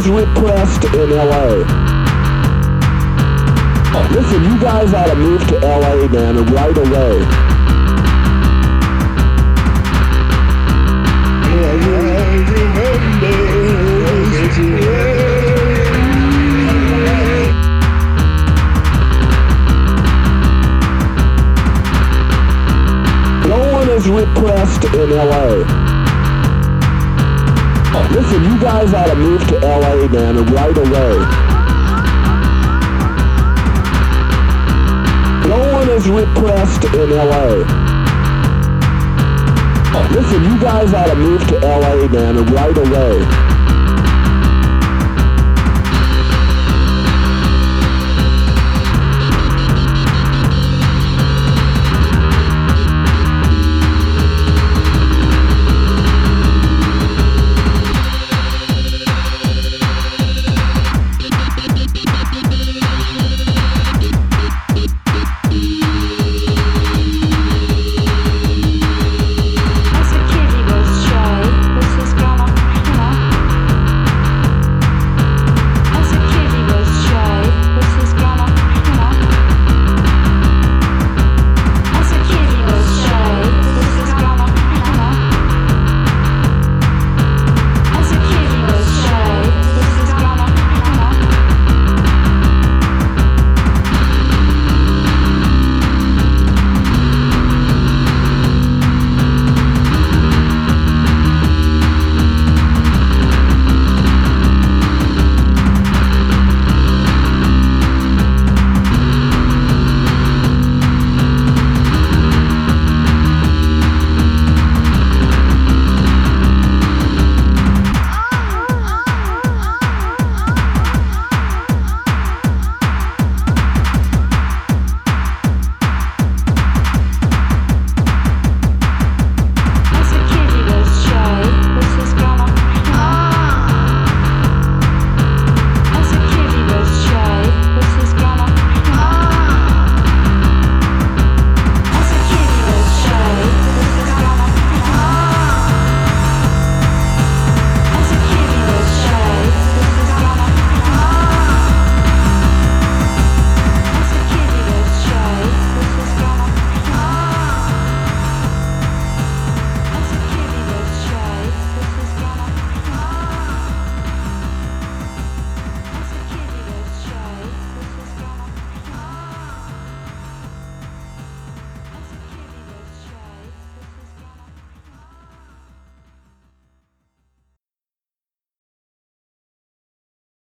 is repressed in LA. Listen, you guys ought to move to LA, man, right away. No one is repressed in LA. Listen, you guys ought to move to LA, man, right away. No one is repressed in LA. Listen, you guys ought to move to LA, man, right away.